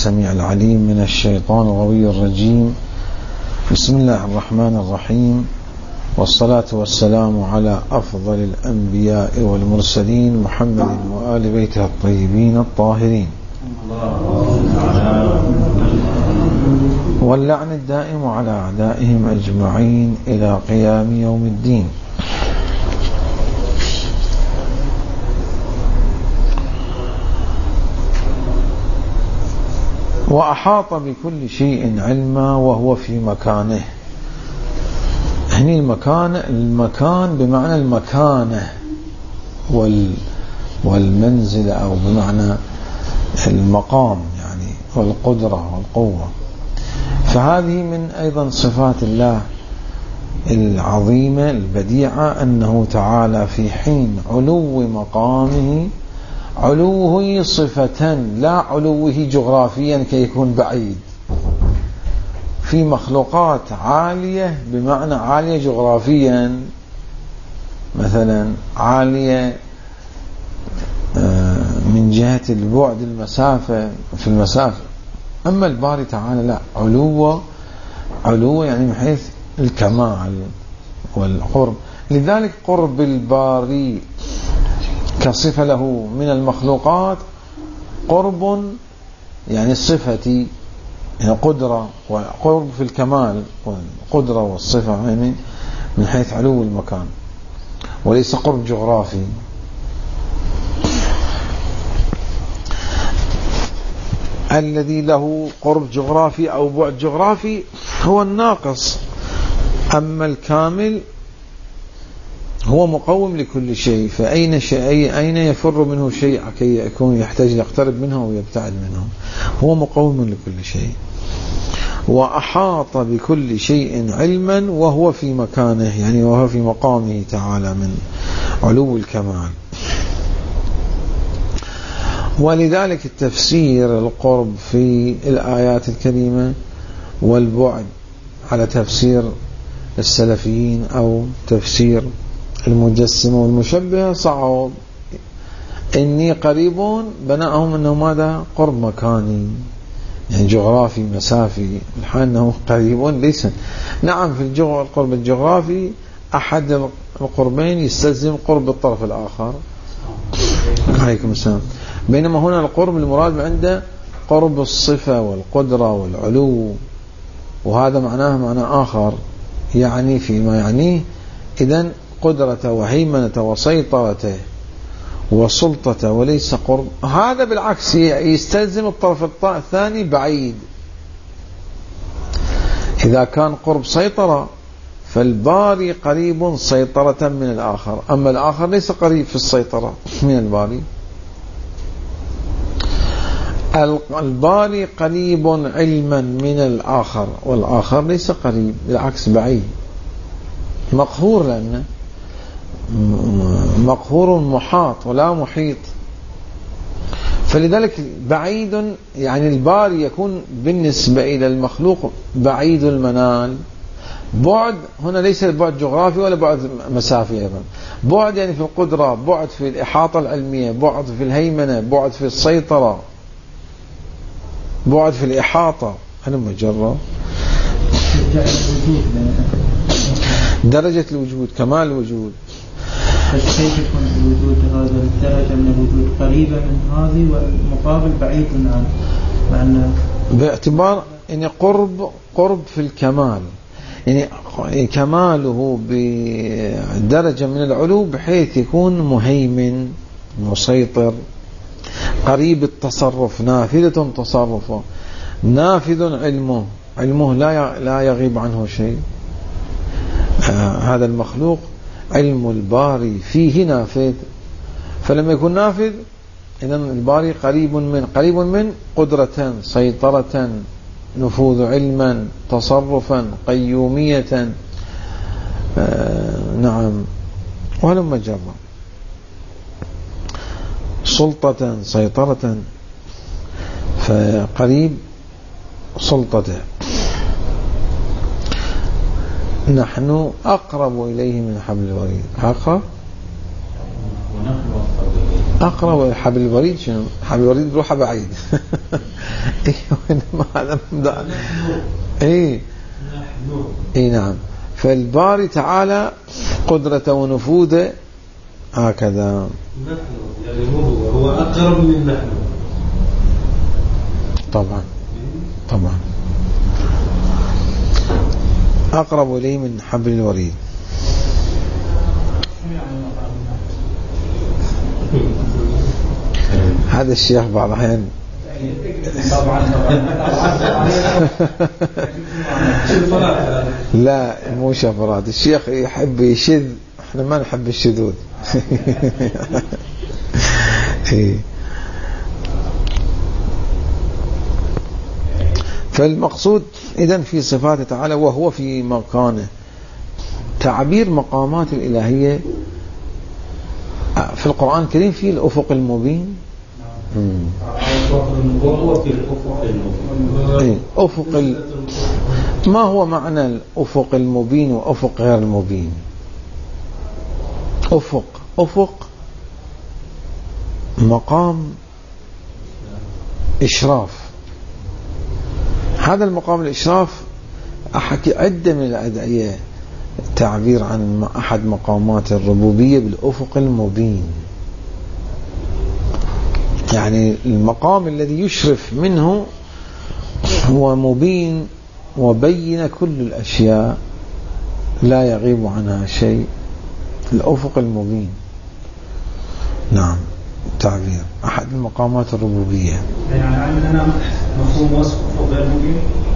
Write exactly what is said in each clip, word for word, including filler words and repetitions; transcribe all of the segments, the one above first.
السميع العليم من الشيطان الغوي الرجيم. بسم الله الرحمن الرحيم، والصلاة والسلام على أفضل الأنبياء والمرسلين محمد وآل بيته الطيبين الطاهرين، واللعن الدائم على أعدائهم أجمعين إلى قيام يوم الدين. وأحاط بكل شيء علما وهو في مكانه. هني المكان المكان بمعنى المكانة وال والمنزلة، أو بمعنى المقام يعني، والقدرة والقوة. فهذه من أيضا صفات الله العظيمة البديعة، أنه تعالى في حين علو مقامه، علوه صفة لا علوه جغرافيا كي يكون بعيد. في مخلوقات عالية بمعنى عالية جغرافيا، مثلا عالية من جهة البعد المسافة في المسافة، أما الباري تعالى لا، علو علو يعني من حيث الكمال والقرب. لذلك قرب الباري كصفة له من المخلوقات قرب يعني صفتي، يعني قدرة، وقرب في الكمال والقدرة والصفة، يعني من حيث علو المكان، وليس قرب جغرافي. الذي له قرب جغرافي أو بعد جغرافي هو الناقص، أما الكامل هو مقوم لكل شيء. فأين شيء أين يفر منه شيء كي يكون يحتاج يقترب منه ويبتعد منه؟ هو مقوم لكل شيء. وأحاط بكل شيء علما وهو في مكانه، يعني وهو في مقامه تعالى من علو الكمال. ولذلك التفسير القرب في الآيات الكريمة والبعد على تفسير السلفيين أو تفسير المجسم والمشبه صعب. إني قريب بناءهم أنه ماذا؟ قرب مكاني، يعني جغرافي مسافي، الحال أنه قريب ليس. نعم في القرب الجغرافي أحد القربين يستلزم قرب الطرف الآخر، عليكم السلام. بينما هنا القرب المراد عنده قرب الصفة والقدرة والعلو، وهذا معناه معنى آخر، يعني فيما يعنيه إذن قدرته وهيمنته وسيطرته وسلطته، وليس قرب. هذا بالعكس يستلزم الطرف الثاني بعيد. إذا كان قرب سيطرة فالباري قريب سيطرة من الآخر، أما الآخر ليس قريب في السيطرة من الباري. الباري قريب علما من الآخر، والآخر ليس قريب، بالعكس بعيد، مقهور، لأنه مقهور محاط ولا محيط. فلذلك بعيد يعني الباري يكون بالنسبة إلى المخلوق بعيد المنال. بعد هنا ليس بعد جغرافي ولا بعد مسافي أيضا، بعد يعني في القدرة، بعد في الإحاطة العلمية، بعد في الهيمنة، بعد في السيطرة، بعد في الإحاطة. أنا مجرد درجة الوجود، كمال الوجود. كيف يكون الوجود هذا الدرجة من الوجود قريبة من هذه والمقابل بعيد عنه؟ معنى باعتبار أن قرب قرب في الكمال، يعني كماله بدرجة من العلو بحيث يكون مهيمن مسيطر، قريب التصرف، نافذة تصرفه، نافذ علمه، علمه لا لا يغيب عنه شيء. آه هذا المخلوق علم الباري فيه نافذ، فلما يكون نافذ إذن الباري قريب من قريب من قدرة، سيطرة، نفوذ علما، تصرفا، قيومية، آه نعم، ولما جرى سلطة، سيطرة، فقريب سلطته. نحن أقرب إليه من حبل الوريد. أقرب أقرب حبل الوريد شنو؟ حبل الوريد بروحه بعيد. إيه هذا إيه إيه نعم. فالباري تعالى قدرة ونفوذه هكذا. نحن يعني هو هو أقرب من نحن. طبعا طبعا أقرب إليه من حبل الوريد. هذا الشيخ بعض الأحيان لا مو شفرات، الشيخ يحب يشذ، احنا ما نحب الشذوذ. فالمقصود إذن في صفاته تعالى وهو في مكانه. تعبير مقامات الإلهية في القرآن الكريم في الأفق المبين. إيه أفق ال... ما هو معنى الأفق المبين وأفق غير المبين؟ أفق أفق مقام إشراف. هذا المقام الإشراف أحكي عدة من الأدعية تعبير عن أحد مقامات الربوبية بالأفق المبين، يعني المقام الذي يشرف منه هو مبين وبين كل الأشياء لا يغيب عنها شيء، الأفق المبين. نعم تعبير أحد المقامات الربوبية. يعني عندنا مفهوم وصف أفق غير مبين.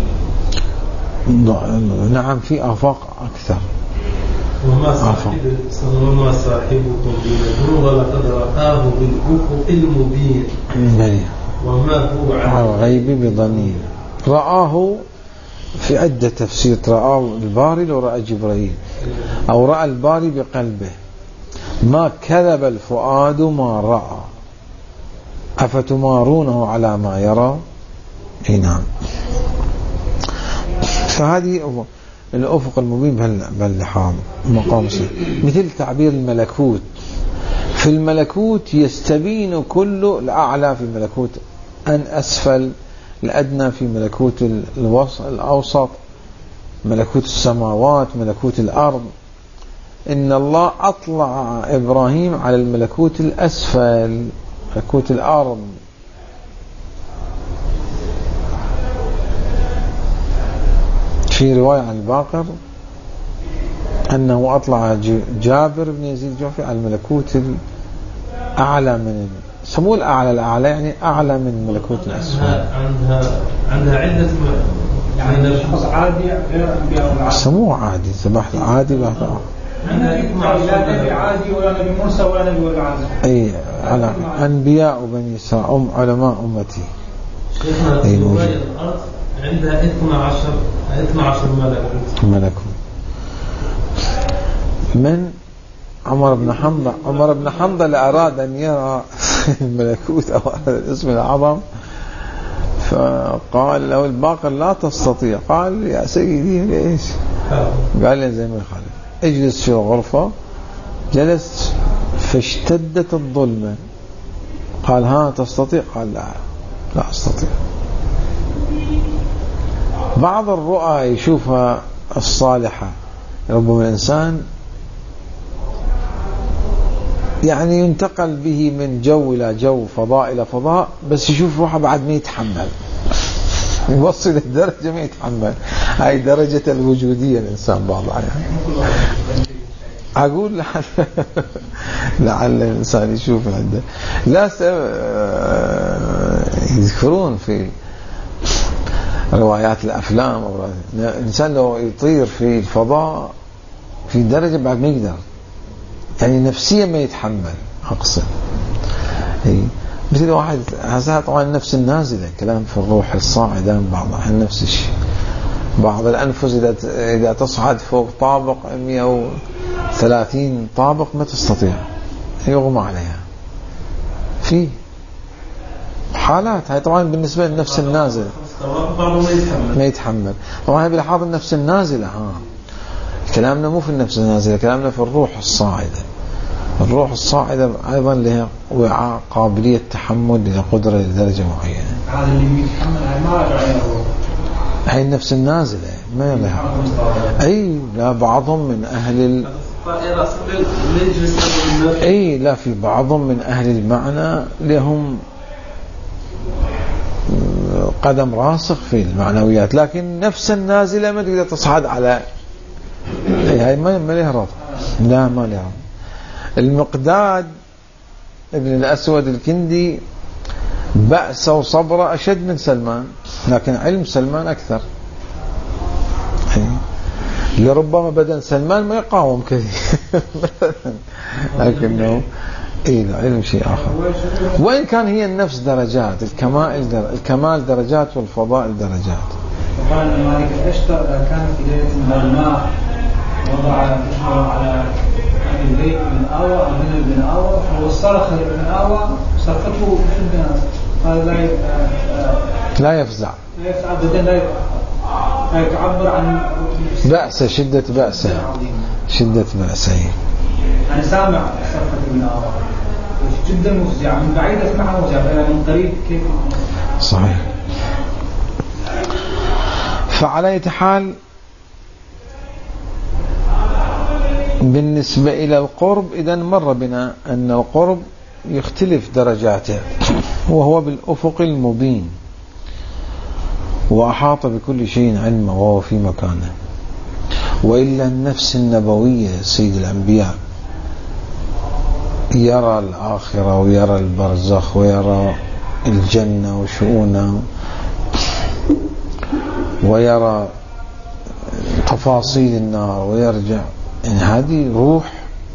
نعم في آفاق أكثر. وما صاحب وما صاحبكم بمجنون ولقد رآه بالأفق المبين وما هو على الغيب بضنين. رآه في عدة تفسير، رآه الباري لو رأى جبريل، أو رأى الباري بقلبه. ما كذب الفؤاد ما رأى أفتمارونه على ما يرى. نعم. فهذه الأفق المبين باللحاظ مقام شيء. مثل تعبير الملكوت، في الملكوت يستبين كل الأعلى في الملكوت أن أسفل، الأدنى في ملكوت الأوسط، ملكوت السماوات، ملكوت الأرض. إن الله أطلع إبراهيم على الملكوت الأسفل، ملكوت الأرض. في رواية عن الباقر أنه أطلع جابر بن يزيد الجعفي على الملكوت الأعلى من سموه الأعلى، الأعلى يعني أعلى من ملكوت الأسفل. عندها عندها عدة يعني الشخص عادي غير أنبياء. سموه عادي، سمحت عادي بحث. لا نبي عادي ولا نبي موسى ولا نبي ولا عادي. أي على أنبياء بني إسرائيل أم علماء أمتي. أي موجود. عندها اثنا عشر اثنا عشر ملكوت. ملكوت من عمر بن حنظل. عمر بن حنظل أراد أن يرى الملكوت أو الاسم الأعظم، فقال له الباقر لا تستطيع. قال يا سيدي ليش؟ قال لي زي ما يخالف اجلس في الغرفة. جلس فاشتدت الظلمة. قال ها تستطيع؟ قال لا لا أستطيع. بعض الرؤى يشوفها الصالحة، ربما الإنسان يعني ينتقل به من جو إلى جو، فضاء إلى فضاء، بس يشوف روحه بعد ما يتحمل، يوصل الدرجة ما يتحمل. هاي درجة الوجودية الإنسان بعض الأحيان. أقول لعل لعل الإنسان يشوف عنده. لا يذكرون في روايات الأفلام أو الإنسان لو يطير في الفضاء في درجة بعد ما يقدر، يعني نفسيا ما يتحمل. أقصد مثل واحد هذا طبعا النفس النازلة، كلام في الروح الصاعدة بعض الأحيان نفس الشيء. بعض الأنفس إذا إذا تصعد فوق طابق مئة وثلاثين طابق ما تستطيع، يغمى عليها. في حالات هاي طبعا بالنسبة للنفس النازلة ما يتحمل. طبعا هاي بلحاظ النفس النازلة. ها كلامنا مو في النفس النازلة، كلامنا في الروح الصاعدة. الروح الصاعدة أيضا لها وعاء قابلية تحمل إلى قدرة لدرجة معينة. هذا اللي يتحمل ما رجع الروح هي النفس النازلة ما لها. أي لا بعضهم من أهل ال... أي لا في بعضهم من أهل المعنى لهم قدم راسخ في المعنويات، لكن نفس النازلة ما تقدر تصعد على هاي ما ما لها رضا. لا ما لها. المقداد ابن الأسود الكندي بأس وصبر أشد من سلمان، لكن علم سلمان أكثر. لربما بدن سلمان ما يقاوم كثير لكنه إيه العلم شيء آخر. وإن كان هي النفس درجات، الكمال در... الكمال درجات والفضائل درجات. وقال مالك الأشتر كان في ليلة من الماء وضع بشره على البيت من آوى من ابن آوى وصرخ ابن آوى صرخته بشدة، قال لا لا يفزع لا يفزع أبدا، لا يعبر عن بأسه، شدة بأسه، شدة بأسه. أنا سامع صرخة ابن آوى جدا مفزع، من بعيد أسمعها مفزع، من قريب كيف. صحيح. فعلى أي حال بالنسبة إلى القرب إذن مر بنا أن القرب يختلف درجاته، وهو بالأفق المبين وأحاط بكل شيء علما وهو في مكانه. وإلا النفس النبوية سيد الأنبياء يرى الآخرة ويرى البرزخ ويرى الجنة وشؤونها ويرى تفاصيل النار ويرجع، يعني هذه روح،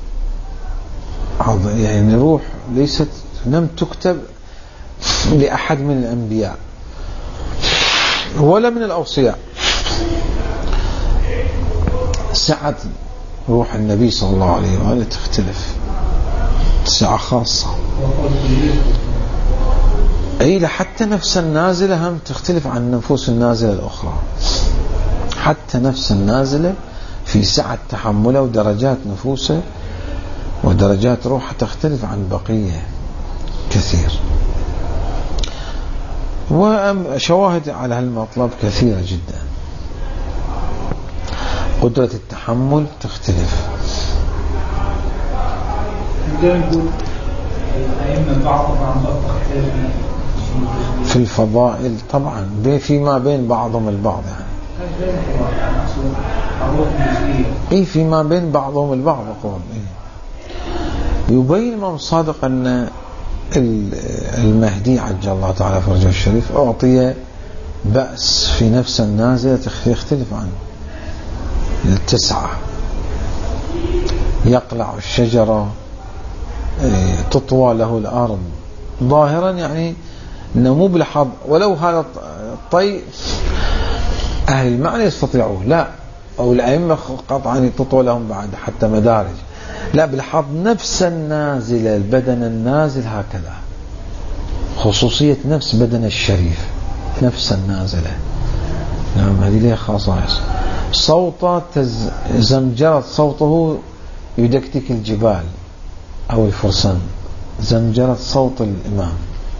يعني روح ليست لم تكتب لأحد من الأنبياء ولا من الأوصياء. سعة روح النبي صلى الله عليه وآله تختلف، سعة خاصة. أي لحتى نفس النازلة هم تختلف عن نفوس النازلة الأخرى، حتى نفس النازلة في سعة تحمله ودرجات نفوسه ودرجات روحه تختلف عن بقية كثير. وشواهد على هالمطلب كثيرة جدا. قدرة التحمل تختلف. في الفضائل طبعا فيما بين بعضهم البعض، يعني اي فيما بين بعضهم البعض. أقول إيه؟ يبين الإمام الصادق أن المهدي عجل الله تعالى فرجه الشريف أعطي بأس في نفس النازلة يختلف عن التسعة. يقلع الشجرة، تطوى له الأرض ظاهرا، يعني انه مو بلحظ، ولو هذا الطي أهل المعنى يستطيعوه، لا، أو الأئمة قطعا تطوى لهم بعد حتى مدارج، لا، بلحظ نفس النازلة البدن النازل هكذا، خصوصية نفس بدن الشريف نفس النازلة. نعم هذه لها خصائص. صوته تز... زمجرة صوته يدكتك الجبال أو الفرسان، زمجرة صوت الإمام.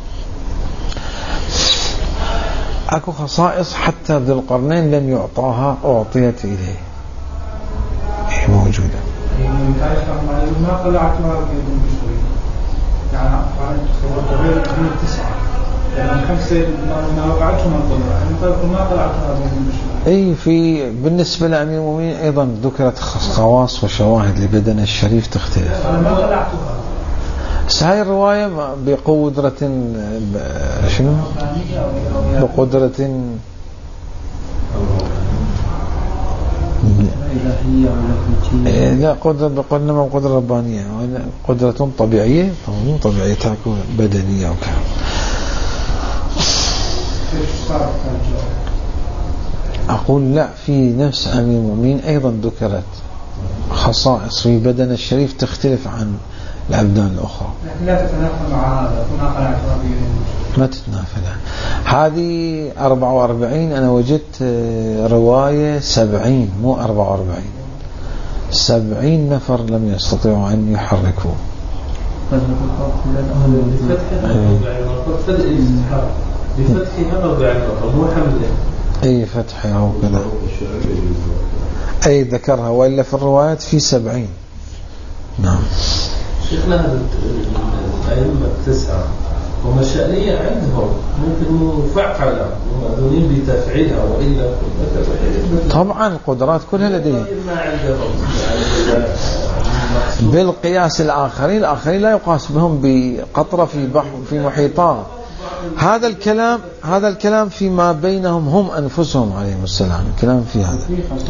أكو خصائص حتى ذو القرنين لم يعطاها أعطيت إليه، هي موجودة. ما قلعتها بيدهم بشوي، يعني قلت من التسعة، يعني خمسة ما وقعتهم القلعة، ما قلعتها بيدهم بشوي. أي في بالنسبة لأمير المؤمنين أيضا ذكرت خواص وشواهد لبدن الشريف تختلف. أنا ما قلعتها. بس هاي الرواية بقدرة شنو؟ بقدرة لا قدرة بقدرة قدرة ربانية، قدرة طبيعية، مو طبيعية تكون بدنية وكذا. أقول لا، في نفس أمير المؤمنين أيضا ذكرت خصائص في بدن الشريف تختلف عن الأبدان الأخرى، لكن لا تتنافى مع هذا، تناقل ما تتنافى. هذه أربعة وأربعين، أنا وجدت رواية سبعين مو أربعة وأربعين، سبعين نفر لم يستطيعوا أن يحركوا. بفتحها موضع النقطة مو حمله. أي فتحها أو كذا أي ذكرها، وإلا في الروايات في سبعين. نعم. شيخنا هذا الأئمة التسعة ومشائية عندهم ممكن مفعلة مأذونين بتفعيلها، وإلا طبعا القدرات كلها لديهم بالقياس. الآخرين الآخرين لا يقاس بهم بقطرة في بحر في محيطات. هذا الكلام هذا الكلام فيما بينهم هم أنفسهم عليهم السلام، الكلام في هذا.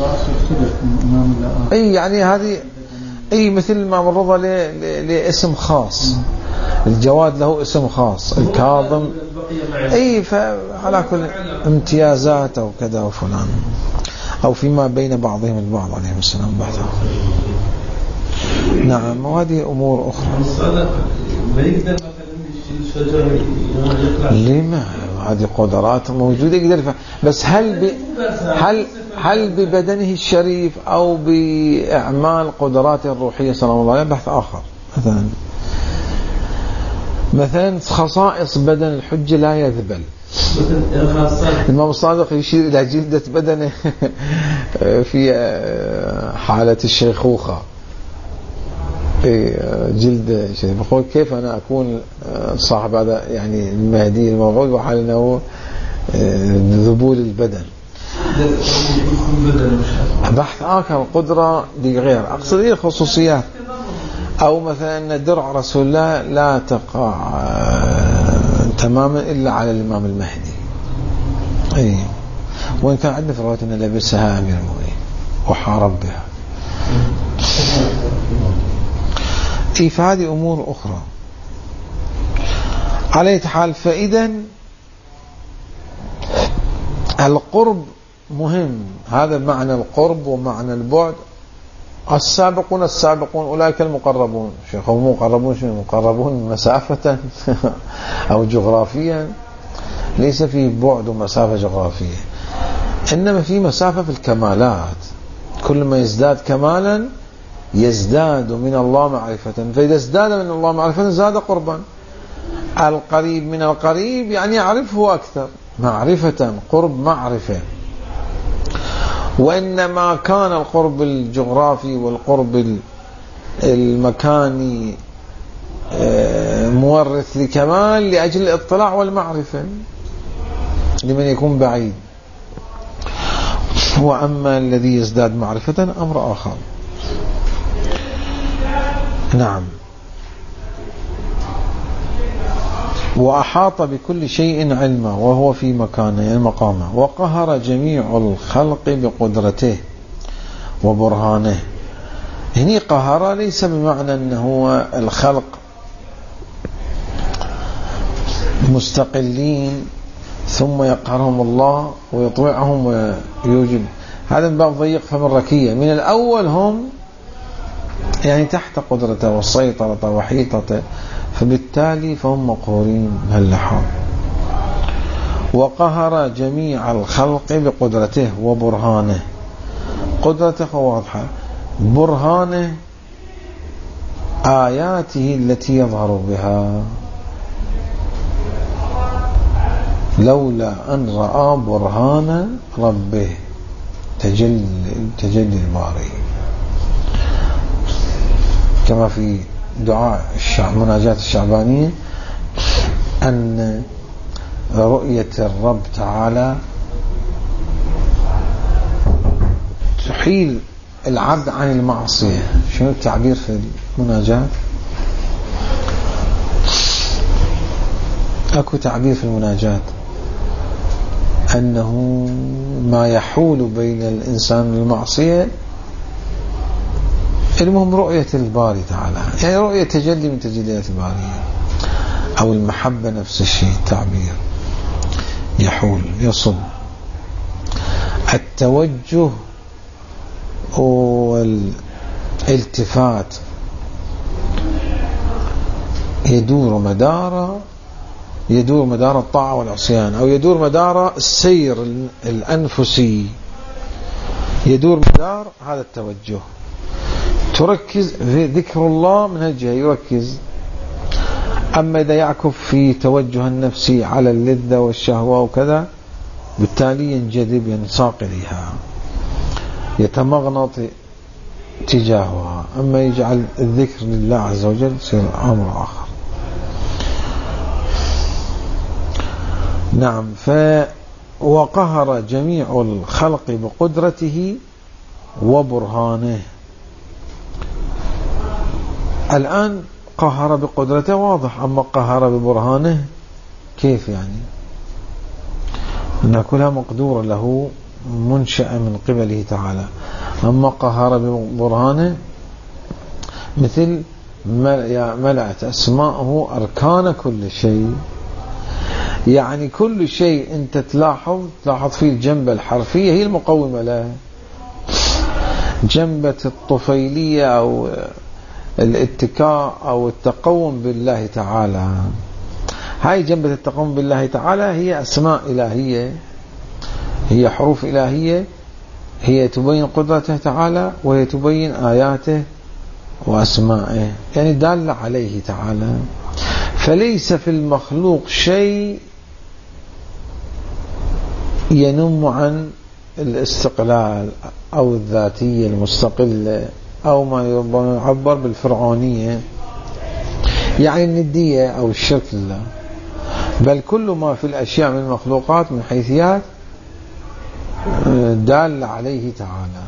أي يعني هذه أي مثل الإمام الرضا لاسم خاص، الجواد له اسم خاص، الكاظم أي فعلى كل امتيازات أو كذا وفلان، أو فيما بين بعضهم البعض عليهم السلام بعد. نعم. وهذه أمور أخرى. ما يقدر مثلا الشجر لما هذه قدرات موجودة يقدر، بس هل ب... هل هل ببدنه الشريف أو بأعمال قدراته الروحية صلى الله عليه وسلم بحث آخر. مثلا مثلا خصائص بدن الحج لا يذبل. الإمام الصادق يشير إلى جلدة بدنه في حالة الشيخوخة، جلد شيء. بقول كيف أنا أكون صاحب هذا يعني المهدي الموعود وحال أنه ذبول البدن. بحث آخر قدرة لغير أقصد إيه خصوصيات. أو مثلا درع رسول الله لا تقع تماما إلا على الإمام المهدي. أي وإن كان عندنا في رواية أن لبسها أمير المؤمنين وحارب بها. إيه فهذه أمور أخرى. على أي حال فإذا القرب مهم. هذا معنى القرب ومعنى البعد. السابقون السابقون أولئك المقربون. شيخ هم مقربون شنو؟ مقربون مسافة أو جغرافيا، ليس في بعد ومسافة جغرافية، إنما في مسافة في الكمالات. كل ما يزداد كمالا يزداد من الله معرفة، فإذا ازداد من الله معرفة زاد قربا. القريب من القريب يعني يعرفه أكثر معرفة، قرب معرفة. وإنما كان القرب الجغرافي والقرب المكاني مورث لكمال لأجل الاطلاع والمعرفة لمن يكون بعيد. وأما الذي يزداد معرفة أمر آخر. نعم. وأحاط بكل شيء علما وهو في مكانه المقامه، وقهر جميع الخلق بقدرته وبرهانه. هنا قهر ليس بمعنى أنه الخلق مستقلين ثم يقهرهم الله ويطوعهم ويوجب، هذا من باب ضيق فم الركية. من الأول هم يعني تحت قدرته والسيطرة وحيطته، فبالتالي فهم مقهورين بهاللحاظ. وقهر جميع الخلق بقدرته وبرهانه. قدرته واضحة، برهانه آياته التي يظهر بها، لولا أن رأى برهان ربه تجلي تجلي الباري، كما في دعاء مناجاة الشعبانية أن رؤية الرب تعالى تحيل العبد عن المعصية. شنو التعبير في المناجاة؟ أكو تعبير في المناجاة أنه ما يحول بين الإنسان والمعصية، المهم رؤية الباري تعالى، يعني رؤية تجلي من تجليات الباري، أو المحبة نفس الشيء التعبير، يحول يصب. التوجه والالتفات يدور مدار يدور مدار الطاعة والعصيان، أو يدور مدار السير الأنفسي، يدور مدار هذا التوجه. تركز في ذكر الله من هالجهة، يركز أما إذا يعكف في توجه النفس على اللذة والشهوة وكذا بالتالي ينجذب ينساق إليها يتمغنط تجاهها. أما يجعل الذكر لله عز وجل يصير أمر آخر. نعم. ف وقهر جميع الخلق بقدرته وبرهانه. الآن قهر بقدرته واضح، أما قهر ببرهانه كيف يعني؟ أن كلها مقدورة له منشأة من قبله تعالى. أما قهر ببرهانه مثل ملأت أسماءه أركان كل شيء، يعني كل شيء أنت تلاحظ تلاحظ فيه الجنبة الحرفية هي المقومة له. جنبة الطفيلية أو الاتكاء أو التقوم بالله تعالى، هاي جنبة التقوم بالله تعالى هي أسماء إلهية، هي حروف إلهية، هي تبين قدرته تعالى وهي تبين آياته وأسمائه، يعني دالة عليه تعالى. فليس في المخلوق شيء ينم عن الاستقلال أو الذاتية المستقلة أو ما يعبر بالفرعونية يعني الندية أو الشرك لله، بل كل ما في الأشياء من المخلوقات من حيثيات دال عليه تعالى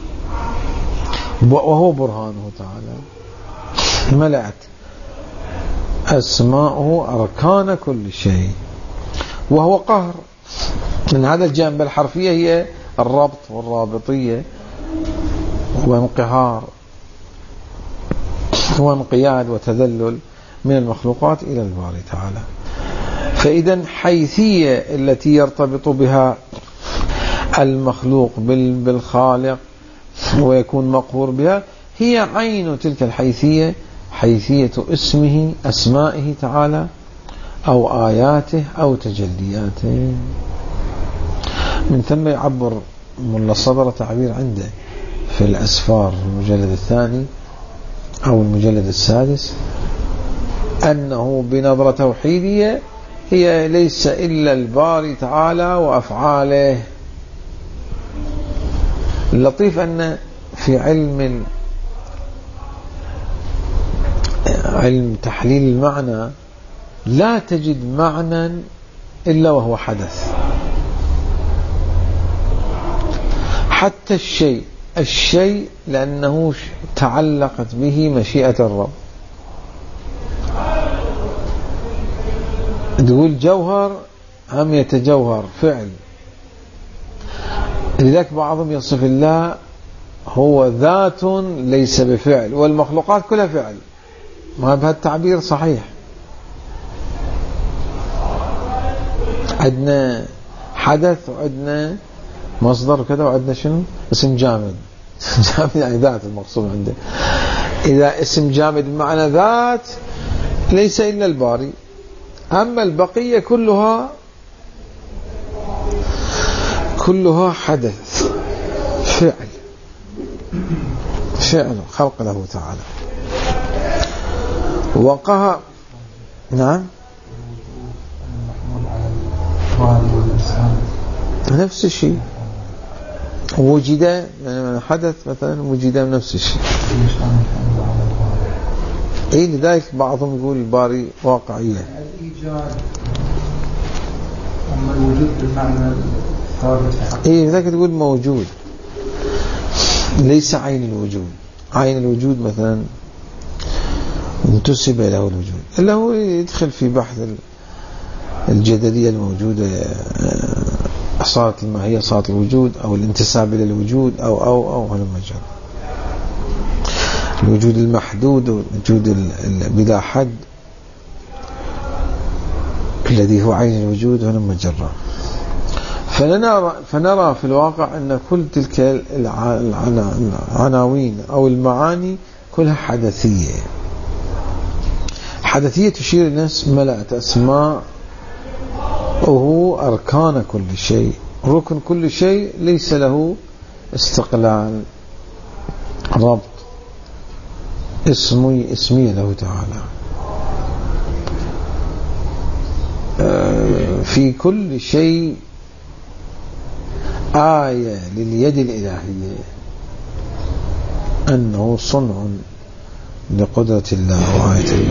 وهو برهانه تعالى. ملأت أسماؤه أركان كل شيء، وهو قهر. من هذا الجانب الحرفية هي الربط والرابطية وانقهار وانقياد وتذلل من المخلوقات إلى الباري تعالى. فإذا حيثية التي يرتبط بها المخلوق بالخالق ويكون مقهور بها هي عين تلك الحيثية، حيثية اسمه أسمائه تعالى أو آياته أو تجلياته. من ثم يعبر ملا صدر تعبير عنده في الأسفار المجلد الثاني أو المجلد السادس أنه بنظرة توحيدية هي ليس إلا الباري تعالى وأفعاله. اللطيف أن في علم علم تحليل المعنى لا تجد معنى إلا وهو حدث. حتى الشيء الشيء لأنه تعلقت به مشيئة الرب. تقول جوهر هم يتجوهر فعل، لذلك بعضهم يصف الله هو ذات ليس بفعل والمخلوقات كلها فعل. ما بهذا التعبير صحيح. عندنا حدث وعندنا مصدر وكذا وعندنا شنو اسم جامد. جامد يعني ذات المقصود عنده. إذا اسم جامد بمعنى ذات ليس إلا الباري، أما البقية كلها كلها حدث فعل فعل خلق له تعالى. وقها نعم نفس الشيء وجد يعني حدث مثلا وجد نفس الشيء. اي لذلك بعضهم يقول الباري واقعية. الإيجاد أما الوجود بالمعنى الثابت. اي لذلك تقول موجود ليس عين الوجود. عين الوجود مثلا انتسب له الوجود إلا هو يدخل في بحث الجدلية الموجودة، صارت الماهية صارت الوجود أو الانتساب إلى الوجود أو أو أو هذا المجال. الوجود المحدود والوجود بلا حد الذي هو عين الوجود هنا مجرى. فنرى, فنرى في الواقع أن كل تلك العناوين أو المعاني كلها حدثية. حدثية تشير الناس ملأت أسماء وهو أركان كل شيء. ركن كل شيء ليس له استقلال ربط اسمي اسمي له تعالى. في كل شيء آية لليد الإلهية أنه صنع لقدرة الله وآية الله.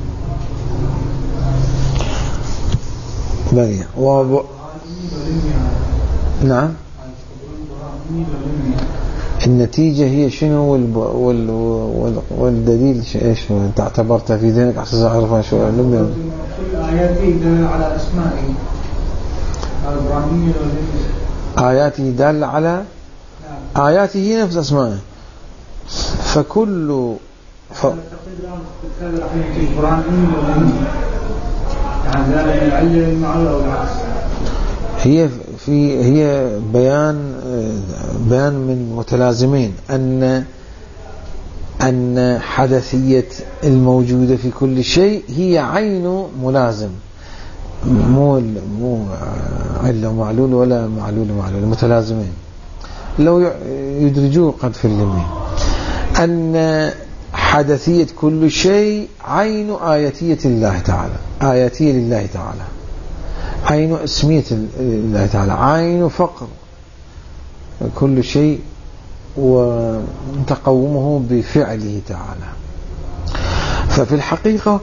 بلي وب... نعم. النتيجة هي شنو والب... وال... وال... والدليل ايش انت اعتبرتها في ذهنك عشان اعرفها شو لم آياته دالة على أسمائه الإبراهيمية والإنجيل. آياته دالة على آياته هي نفس أسمائه. فكل ف... هي في هي بيان بيان من متلازمين أن أن حدثية الموجودة في كل شيء هي عين ملازم، مو مو علة معلول ولا معلول معلول، متلازمين لو يدرجوه قد في اللمين. أن حدثية كل شيء عين آياتية الله تعالى، آياتية لله تعالى، عين اسمية الله تعالى، عين فقر كل شيء وتقومه بفعله تعالى. ففي الحقيقة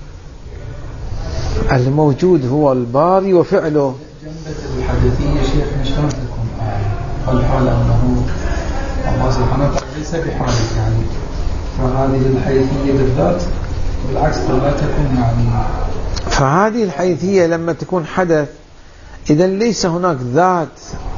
الموجود هو الباري وفعله. جنبة الحدثية شيخ مشان تكون الحال أنه الله سبحانه وتعالى ليس بحال يعني، فهذه الحيثية بالذات بالعكس لا تكون يعني. فهذه الحيثية لما تكون حدث إذا ليس هناك ذات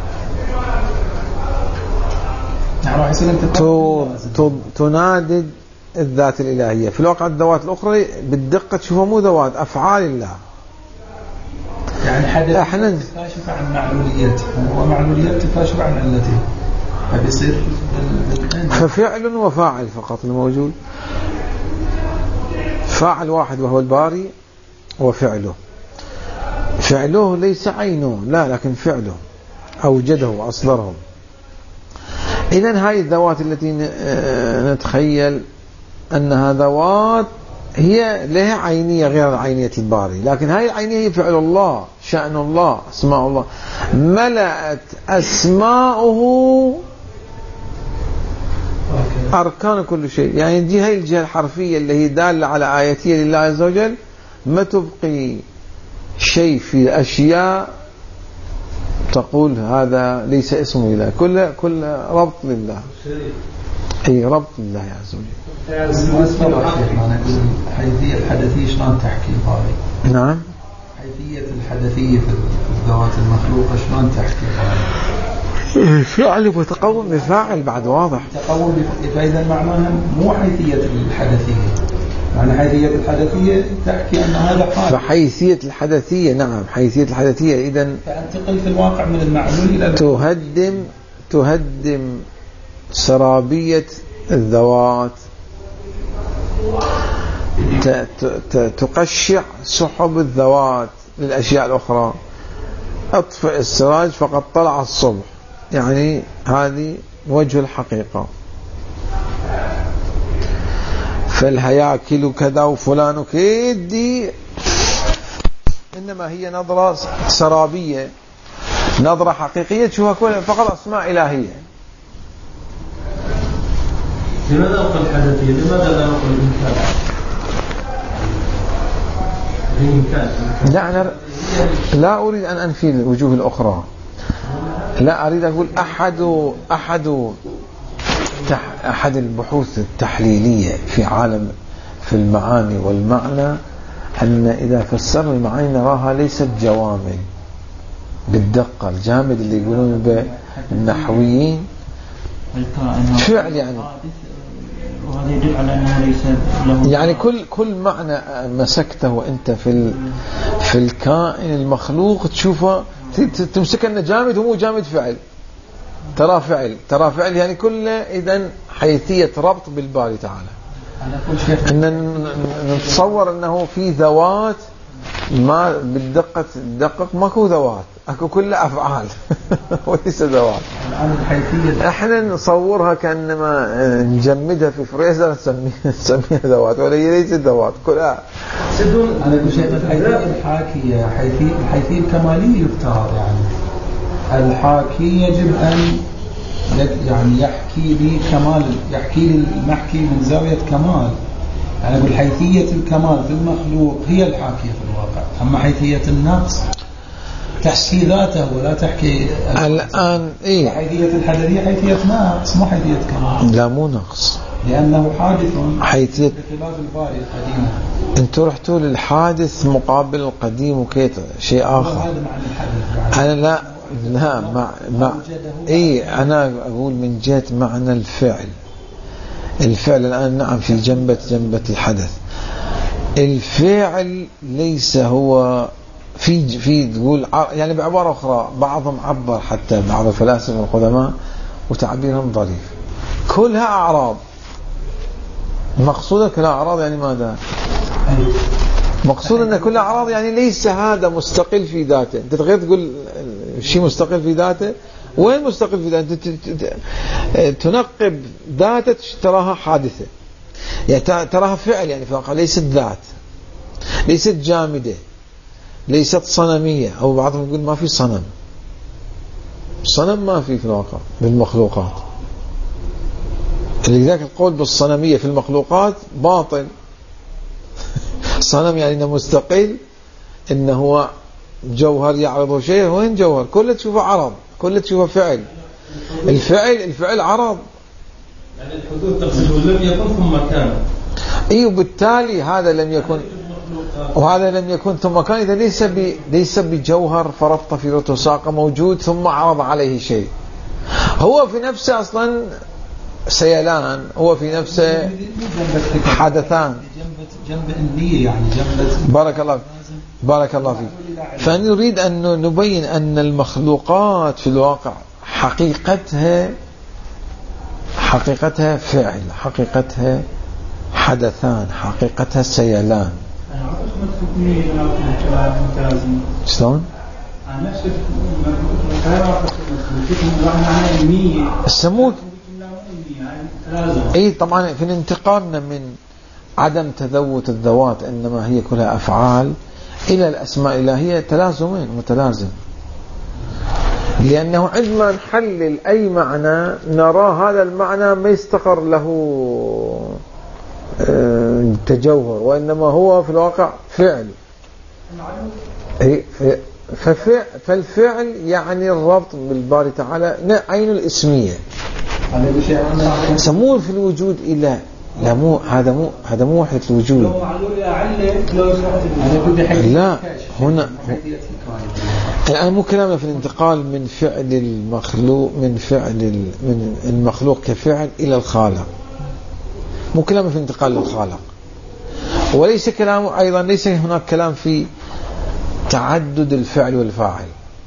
تنادد الذات الإلهية. في الواقع الذوات الأخرى بالدقة تشوفها مو ذوات، أفعال الله. يعني حدث تكاشف عن معلوليته ومعلوليات تكاشف عن علته، فبيصير ففعل وفاعل فقط الموجود، فاعل واحد وهو الباري وفعله. فعله ليس عينه لا، لكن فعله أوجده وأصدره. إذن هاي الذوات التي نتخيل أنها ذوات هي لها عينية غير عينية الباري، لكن هاي العينية هي فعل الله، شأن الله، أسماء الله. ملأت أسماؤه أركان كل شيء. يعني دي هاي الجهة الحرفية اللي هي دالة على آياتية لله عز وجل، ما تبقي شيء في أشياء تقول هذا ليس اسم لله، كل كل ربط لله، أي ربط لله عز وجل. حيثية الحدثية شلون تحكي الباري؟ نعم. حيثية الحدثية في الذوات المخلوقة شلون تحكي الباري؟ فعل وتقوم بفاعل بعد واضح. تقوم فإذا معناها مو حيثية الحدثية، يعني حيثية الحدثية تحكي أن هذا حال. فحيثية الحدثية نعم، حيثية الحدثية إذن تنتقل في الواقع من المعلول إلى تهدم تهدم سرابية الذوات، تقشع سحب الذوات للأشياء الأخرى. أطفئ السراج فقد طلع الصبح، يعني هذه وجه الحقيقة. فالهياكل كذا وفلان كيدي، إنما هي نظرة سرابية، نظرة حقيقية تشوفها فقط أسماء إلهية. لماذا نقول الحدثية؟ لماذا لا نقول الإمكان؟ الإمكان لا أنا لا أريد أن أنفي الوجوه الأخرى، لا أريد أقول أحد أحد أحد البحوث التحليلية في عالم في المعاني والمعنى أن إذا فسرنا المعاني نراها ليست جوامد بالدقة. الجامد اللي يقولون بالنحويين فعل، يعني وهذا يدل على أنه ليس له يعني كل كل معنى مسكته وأنت في في الكائن المخلوق تشوفه تمسك أنه جامد ومو جامد فعل، ترى فعل ترى فعل يعني كله. إذن حيثية ربط بالباري تعالى، أن نتصور أنه في ذوات ما بالدقة تدقق ماكو ذوات، اكو كلها افعال وليس ذوات. الآن الحيثية احنا نصورها كانما نجمدها في فريزر نسميها نسميها ذوات، ولا هي ليست ذوات كلها. أنا أقول شيء الحيثية الحاكية حيثية الحيثية الكمالية يفترض يعني الحاكي يجب أن يعني يحكي لي كمال، يحكي لي المحكي من زاوية كمال. أنا أقول حيثية الكمال في المخلوق هي الحاكية في الواقع، أما حيثية النقص تحكي ذاته ولا تحكي الآن. إيه حيثية الحدثية حيثية نقص مو حيثية كمال. لا مو نقص، لأنه حادث حيثية بخلاف الباري القديم. انتوا رحتوا للحادث مقابل القديم وكيت شيء آخر. هذا معنى الحدث. أنا لا لا مع مع إيه أنا أقول من جهة معنى الفعل. الفعل الآن نعم في جنبة جنبة الحدث. الفعل ليس هو في في تقول يعني بعبارة أخرى، بعضهم عبر حتى بعض الفلاسفة القدماء وتعبيرهم ظريف، كلها أعراض. مقصودك كلها أعراض يعني ماذا؟ مقصود أن كلها أعراض يعني ليس هذا مستقل في ذاته. أنت تغير تقول شيء مستقل في ذاته، وين مستقل في ذاته؟ تنقب ذاته تراها حادثة، يعني تراها فعل يعني فقط، ليست ذات، ليست جامدة، ليست صنمية. أو بعضهم يقول ما في صنم، صنم ما في في الواقع بالمخلوقات. لذلك القول بالصنمية في المخلوقات باطل. صنم يعني انه مستقل، انه هو جوهر يعرضه شيء. وين جوهر؟ كله تشوفه عرض، كله تشوفه فعل. الفعل الفعل عرض يعني الحدوث تقصد لم يكن ثم كان. اي وبالتالي هذا لم يكن وهذا لم يكن ثم كان. اذا ليس ب ليس بجوهر فربط في رتو ساق موجود ثم عرض عليه شيء. هو في نفسه اصلا سيلان، هو في نفسه حدثان. جنب النية يعني جنب. بارك الله بارك الله فيك. فنريد أن نبين أن المخلوقات في الواقع حقيقتها حقيقتها فعل، حقيقتها حدثان، حقيقتها سيلان. شلون؟ السموك اي طبعا في انتقالنا من عدم تذوت الذوات انما هي كلها افعال الى الاسماء الالهيه تلازمين متلازم. لانه عندما نحلل اي معنى نرى هذا المعنى ما يستقر له تجوهر، وانما هو في الواقع فعل. فالفعل يعني الربط بالباري تعالى عين الاسميه. سموه في الوجود إله. لا مو هذا مو هذا مو وحدة الوجود. لا هنا الآن مو كلامنا في الانتقال من فعل المخلوق من فعل من المخلوق كفعل إلى الخالق. مو كلامنا في الانتقال للخالق. وليس كلامه أيضا ليس هناك كلام في تعدد الفعل والفاعل.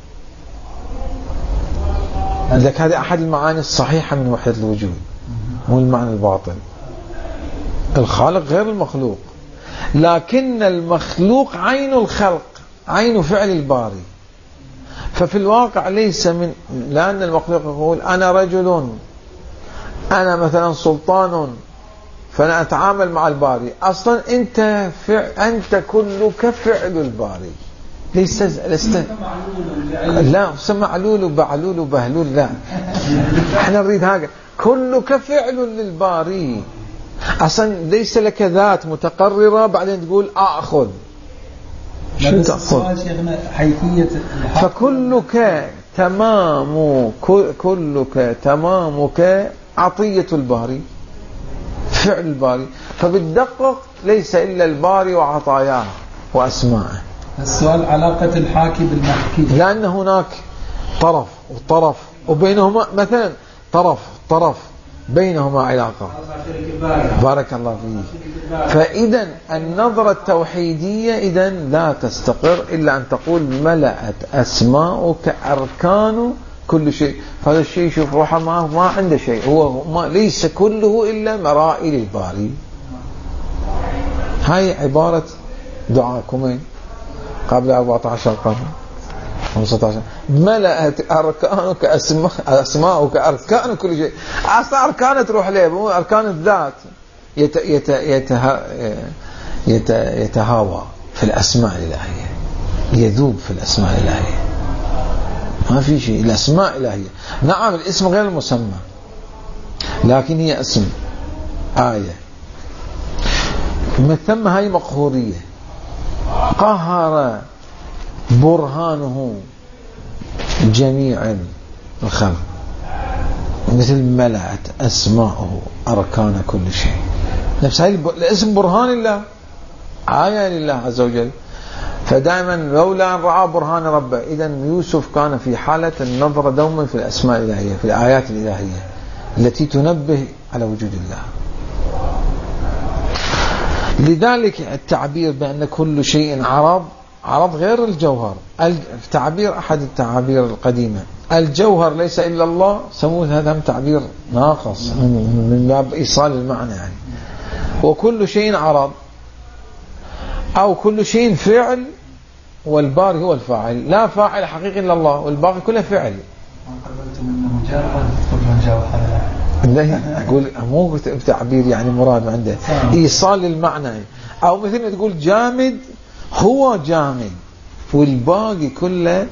لذلك هذه أحد المعاني الصحيحة من وحدة الوجود، مو المعنى الباطل. الخالق غير المخلوق، لكن المخلوق عين الخلق، عين فعل الباري. ففي الواقع ليس من لأن المخلوق يقول أنا رجل، أنا مثلا سلطان، فأنا أتعامل مع الباري. أصلا أنت فعل، أنت كلك فعل الباري. ليس لست لا معلول وبعلول وبهلول، لا احنا نريد هذا كلك فعل للباري. اصلا ليس لك ذات متقرره بعدين تقول اخذ شو تاخذ. حيثيه فكلك تمام كلك تمامك عطيه الباري، فعل الباري. فبالدقق ليس الا الباري وعطاياه واسماءه. السؤال علاقة الحاكي بالمحكي، لأن هناك طرف وطرف وبينهما مثلا طرف طرف بينهما علاقة. بارك الله فيك. فإذا النظرة التوحيدية إذا لا تستقر إلا أن تقول ملأت أسماؤك أركان كل شيء. فهذا الشيء شوف روحه ما ما عنده شيء، هو ما ليس كله إلا مرائي للباري. هاي عبارة دعاء كومين قبل أربعة عشر قرن خمسة عشر ملأت أركانك أسماء أسماءك أركان كل شيء. أصلا أركان تروح ليه مو أركان الذات يت يت يته يت يتهاوى في الأسماء الإلهية، يذوب في الأسماء الإلهية، ما في شيء. الأسماء الإلهية نعم الاسم غير المسمى لكن هي اسم آية. من ثم هاي مقهورية. قهر برهانه جميع الخلق، مثل ملأت أسماؤه أركان كل شيء. نفس هاي الاسم برهان الله، آية لله عز وجل. فدائما لولا أن رأى برهان ربه، إذن يوسف كان في حالة النظر دوما في الأسماء الإلهية، في الآيات الإلهية التي تنبه على وجود الله. لذلك التعبير بأن كل شيء عرض، عرض غير الجوهر. التعبير أحد التعابير القديمة، الجوهر ليس إلا الله، سموه هذا تعبير ناقص من باب إيصال المعنى يعني. وكل شيء عرض أو كل شيء فعل، والباري هو الفاعل، لا فاعل حقيقي إلا الله، والباقي كله فعل. لا أقول مو تعبير يعني مراد عنده إيصال المعنى. أو مثل ما تقول جامد هو جامد والباقي كله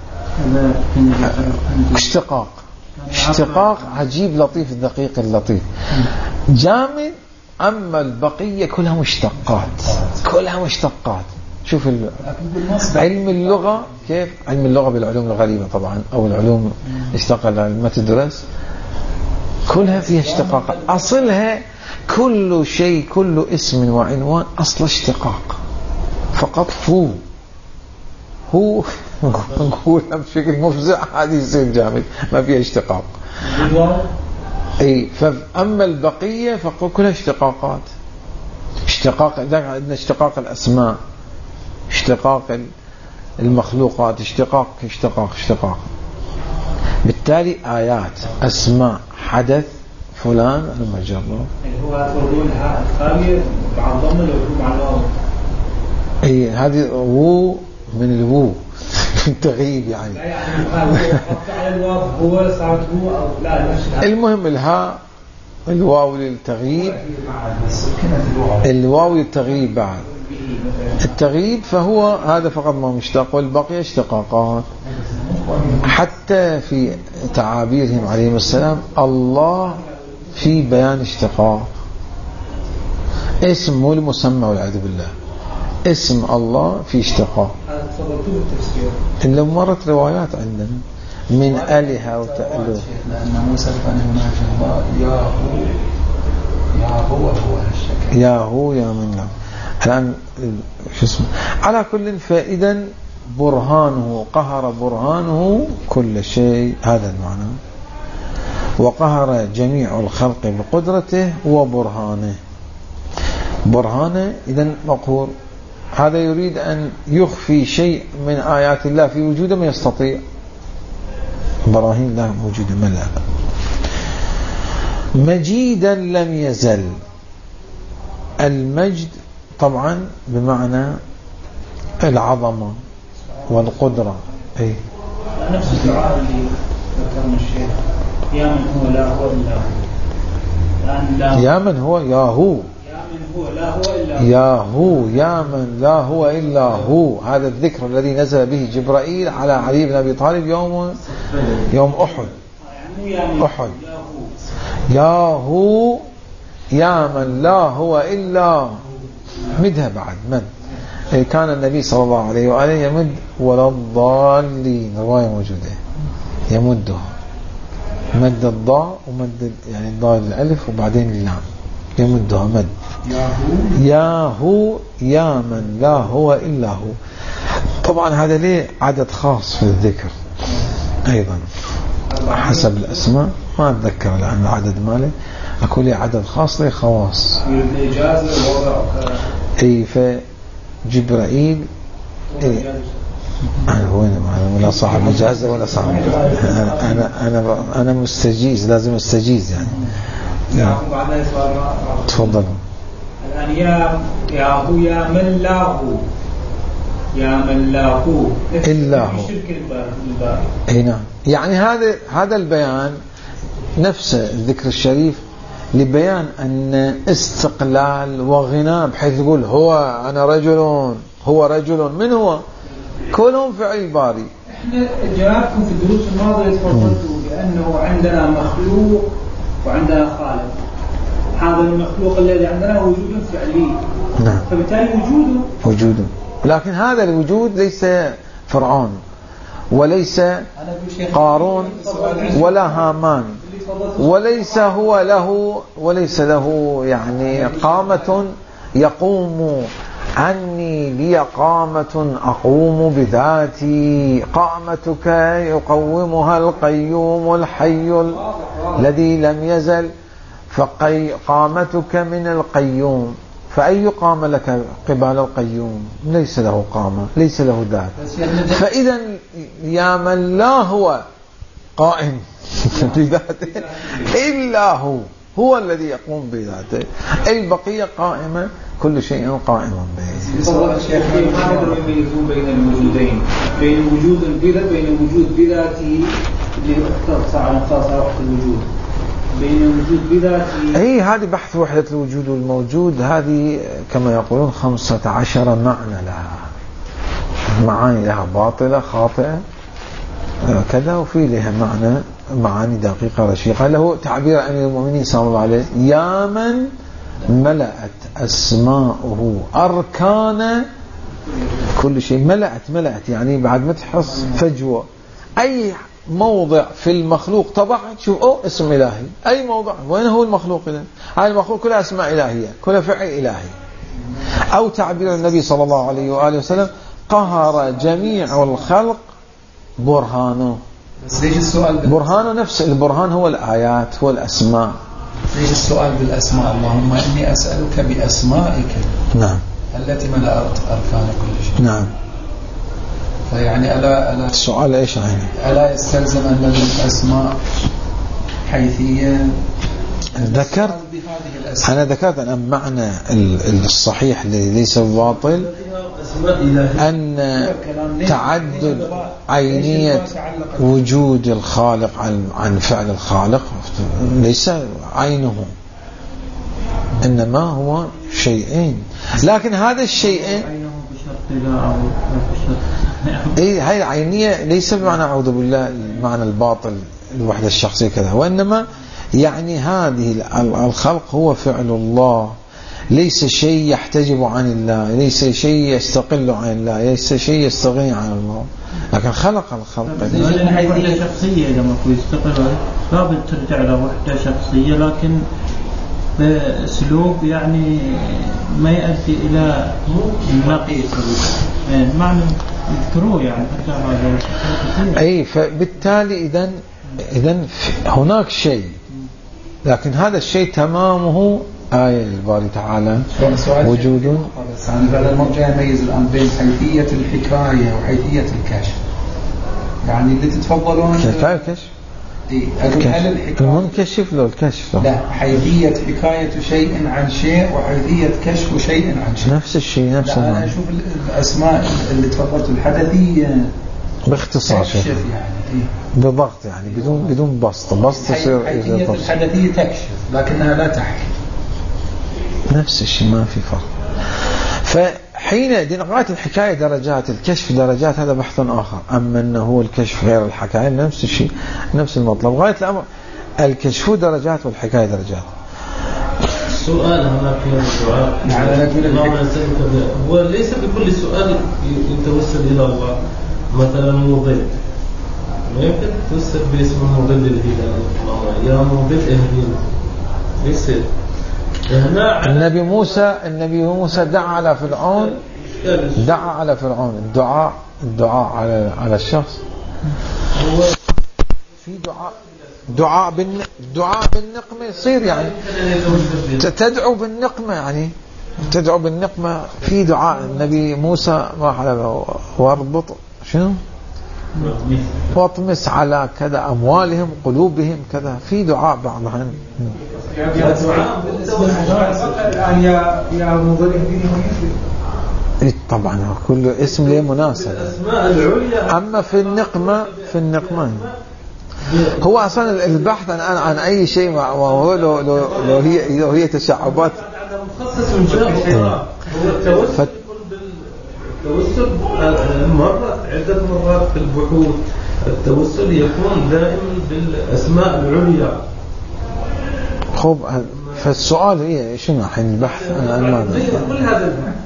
اشتقاق، اشتقاق عجيب لطيف دقيق اللطيف. جامد أما البقية كلها مشتقات، كلها مشتقات. شوف علم اللغة كيف، علم اللغة بالعلوم الغريبة طبعا أو العلوم اشتقل ما تدرس كلها فيها اشتقاقات. أصلها كل شيء، كل اسم وعنوان أصل اشتقاق فقط. هو هو نقولها بشكل مفزع، هذه يصير جامد ما فيها اشتقاق. اي فأما البقية فكلها اشتقاقات. اشتقاق عندنا اشتقاق الأسماء، اشتقاق المخلوقات، اشتقاق اشتقاق اشتقاق. بالتالي آيات أسماء حدث فلان المجرد. هو تقولون الخالي مع الضم والهو مع الواو. اي هذه وو من الوو التغييب يعني. لا يعني على الواو هو صارت هو أو لا نفس. المهم الهاء الواو للتغييب، الواو للتغييب بعد التغييب، فهو هذا فقط ما مشتق والبقية اشتقاقات. حتى في تعابيرهم عليهم السلام الله في بيان اشتقاق. اسم مو المسمى والعياذ بالله، اسم الله في اشتقاق. اللي مرت روايات عندنا من آلهة وتألوه. لأن موسى كان يناجي الله يا هو يا هو هو الشكل يا هو يا من لا. الآن شو اسمه على كل. فإذا برهانه قهر برهانه كل شيء، هذا المعنى. وقهر جميع الخلق بقدرته وبرهانه. برهانه إذا مقهور. هذا يريد أن يخفي شيء من آيات الله في وجوده ما يستطيع. براهين الله موجودة ملأ. مجيدا لم يزل. المجد طبعا بمعنى العظمة والقدرة. أي نفس الدعاء اللي ذكرنا الشيخ يا من هو لا هو إلا هو. يا من هو يا هو هو لا هو إلا هو. يا هو يا من لا هو إلا هو. هذا الذكر الذي نزل به جبرائيل على علي بن أبي طالب يوم يوم أحد. أحد يا هو يا من لا هو إلا مدها بعد من. كان النبي صلى الله عليه وآله يمد ولا الضالين، رواية موجودة يمده مد الضاء ومد يعني الضاء الألف وبعدين اللام يمدها مد. يا هو يا من لا هو إلا هو. طبعا هذا ليه عدد خاص في الذكر أيضا حسب الأسماء، ما أتذكر الآن العدد ماله. أقول لي عدد خاص ليه خواص. أي فجبرائيل إيه أنا وين ولا صاحب مجازة ولا صاحب أنا أنا أنا أنا مستجيز، لازم استجيز يعني. نعم. تفضل. الآن يا يا هو يا من لا هو يا من لا هو إلا هو. اي نعم. يعني هذا هذا البيان نفس الذكر الشريف لبيان أن استقلال وغناء، بحيث يقول هو أنا رجل، هو رجل، من هو؟ كلهم فعل الباري. احنا جوابكم في الدروس الماضية تفضلتوا بأنه عندنا مخلوق وعندنا خالق. هذا المخلوق الذي عندنا وجود فعلي. نعم. فبالتالي وجوده وجوده، لكن هذا الوجود ليس فرعون وليس قارون ولا هامان، وليس هو له وليس له يعني قامة يقوم عني لي قامة أقوم بذاتي. قامتك يقومها القيوم الحي الذي لم يزل، فقامتك من القيوم، فأي قام لك قبال القيوم؟ ليس له قامة، ليس له ذات. فإذا يا من لا هو قائم بذاته إلا هو، هو الذي يقوم بذاته، البقية قائمة، كل شيء قائم به. ما نقدر نميزون بين الوجودين، بين وجود البذات، بين وجود بذاته اللي اختص على اختصاص وحدة الوجود، بين الوجود بذاته. اي هذه بحث وحدة الوجود والموجود، هذه كما يقولون خمسة عشر معنى لها، معاني لها باطلة خاطئة كذا، وفي لها معنى معاني دقيقة رشيقة. له تعبير أمير المؤمنين صلى الله عليه: يا من ملأت أسماؤه أركان كل شيء. ملأت ملأت يعني بعد ما تحس فجوة، أي موضع في المخلوق طبعا تشوف أو اسم إلهي، أي موضع. وين هو المخلوق إذا؟ هذا المخلوق كلها أسماء إلهية، كلها فعل إلهي. أو تعبير النبي صلى الله عليه وآله وسلم: قهر جميع الخلق برهانه. ليش السؤال برهانه نفس البرهان هو الآيات، هو الأسماء. ليش السؤال بالأسماء؟ اللهم إني أسألك بأسمائك نعم التي ملأت أركان كل شيء. نعم. فيعني ألا ألا السؤال إيش يعني؟ ألا يستلزم أن الأسماء حيثية؟ ذكرت أنا ذكرت أن معنى الصحيح اللي ليس الباطل أن تعدد عينية وجود الخالق عن فعل الخالق ليس عينه، إنما هو شيئين، لكن هذا الشيئين إيه هاي العينية ليس بمعنى أعوذ بالله المعنى الباطل الوحدة الشخصية كذا، وإنما يعني هذه الخلق هو فعل الله، ليس شيء يحتجب عن الله، ليس شيء يستقل عن الله، ليس شيء يستغني عن الله، لكن خلق الخلق. وحدة شخصية لما يكون يستقل لابد ترجع له وحدة شخصية، لكن بأسلوب يعني ما يؤدي إلى نقيص معنى يذكروه يعني هذا. أي فبالتالي إذن إذن هناك شيء، لكن هذا الشيء تمامه آية الباري تعالى وجود. يعني بعد المرجع يميز الآن بين حيثية الحكاية وحيثية الكشف، يعني اللي تتفضلون كيف الكشف؟ إيه هل المنكشف لو الكشف؟ لا، حيثية حكاية شيء عن شيء وحيثية كشف شيء عن شيء نفس الشيء نفس لا أنا أشوف الأسماء اللي تفضلت الحدثية باختصار تكشف يعني إيه؟ بضغط يعني بدون بدون بسط بسط يصير حيثية الحدثية تكشف لكنها لا تحكي، نفس الشيء ما في فرق. فحين دي غاية الحكاية درجات، الكشف درجات، هذا بحث آخر. أما أنه هو الكشف غير الحكاية نفس الشيء نفس المطلب. غاية الأمر الكشف درجات والحكاية درجات. السؤال هناك سؤال هو ليس بكل سؤال يتوسل إلى الله، مثلا مضل ما يمكن توسل باسم مضل الهداية، يا مضل اهدينا ليس. النبي موسى النبي موسى دعا على فرعون، دعا على فرعون الدعاء الدعاء على على الشخص هو في دعاء دعاء بالن دعاء بالنقمة يصير يعني تدعو بالنقمة، يعني تدعو بالنقمة في دعاء. النبي موسى ما حلف واربط شنو واطمس على كذا أموالهم قلوبهم كذا، في دعاء بعضها الآن يا يا مضل طبعا كل اسم له مناسبة. الأسماء العليا. أما في النقمة في النقمة هو أصلا البحث عن عن أي شيء وهو لو لو لو هي لو هي تشعبات مخصص إن شاء الله. هو التوسل التوسل مرت عدة مرات في البحوث. التوسل يكون دائما بالأسماء العليا. خب فالسؤال هي شنو الحين البحث عن ماذا؟ كل هذا البحث.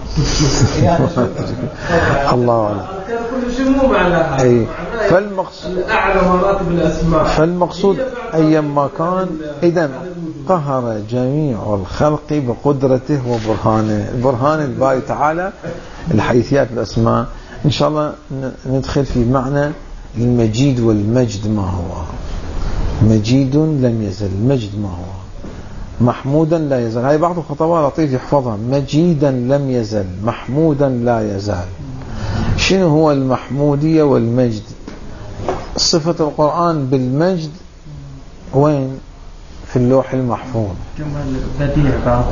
الله أعلم. كل شيء مو معناها. أي فالمقصود أعلى مراتب الأسماء. فالمقصود أيما كان إذا قهر جميع الخلق بقدرته وبرهانه. البرهان الباري تعالى الحيثيات الأسماء إن شاء الله ندخل في معنى المجيد والمجد ما هو. مجيد لم يزل، مجد ما هو، محمودا لا يزال. هاي بعض الخطباء لطيف يحفظها. مجيدا لم يزل، محمودا لا يزال. شنو هو المحمودية والمجد؟ صفة القرآن بالمجد وين؟ في اللوح المحفوظ. بديع بعض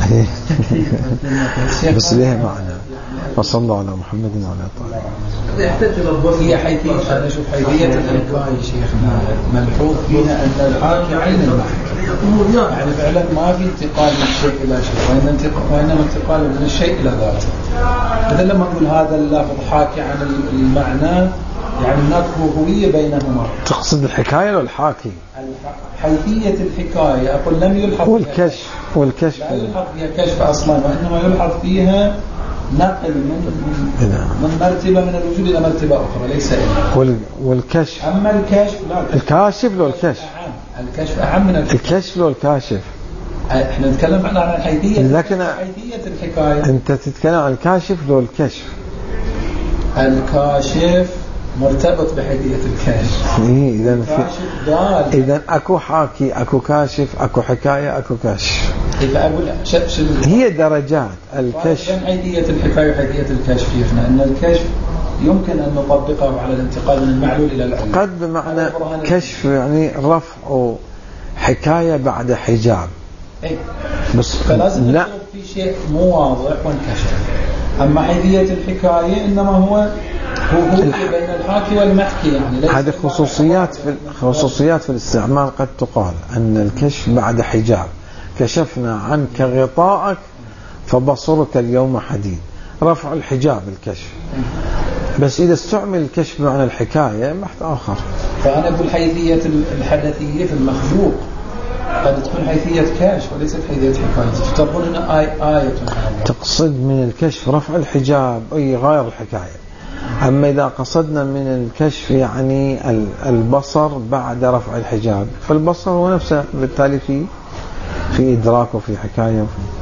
بس ليه معنى. وصلى الله على محمد وعلى طالب. هي حيثية أنا أشوف حيثية الإلقاء يا شيخنا ملحوظ فيها أن الحاكي عين المحكي، يعني فعلا ما في انتقال من شيء إلى شيء، وإنما انتقال من الشيء إلى ذاته. مثلا لما نقول هذا اللفظ حاكي عن المعنى يعني هناك هوية بينهما. تقصد الحكاية ولا الحاكي؟ حيثية الحكاية أقول لم يلحظ والكشف والكشف لا يلحظ فيها كشف أصلا، وإنما يلحظ فيها نقل من من مرتبة من الوجود إلى مرتبة أخرى ليس إلا. والكشف أما الكشف لا. الكاشف لو الكشف الكشف أعم من الكشف. الكشف لو الكاشف. إحنا نتكلم عن الحيثية. لكن حيثية الحكاية. أنت تتكلم عن الكاشف لو الكشف. الكاشف مرتبط بحيثية الكشف. إيه إذا في إذا أكو حاكي أكو كاشف أكو حكاية أكو كشف. فأقول شو هي درجات الكشف. حيثية الحكاية وحيثية الكشف فينا أن الكشف يمكن أن نطبقه على الانتقال من المعلول إلى العلم. قد بمعنى كشف يعني رفع حكاية بعد حجاب. إيه؟ بس فلازم لا في شيء مو واضح وانكشف. أما حيثية الحكاية إنما هو هو بين الحاكي والمحكي، يعني هذه خصوصيات في خصوصيات في الاستعمال. قد تقال أن الكشف بعد حجاب، كشفنا عنك غطاءك فبصرك اليوم حديد. رفع الحجاب الكشف. بس إذا استعمل الكشف معنى الحكاية بحث آخر. فأنا أقول حيثية الحدثية في المخلوق قد تكون حيثية كشف وليست حيثية حكاية. تفترضون هنا آية آية تقصد من الكشف رفع الحجاب أي غير الحكاية. أما إذا قصدنا من الكشف يعني البصر بعد رفع الحجاب، فالبصر هو نفسه بالتالي في في إدراك وفي حكاية وفي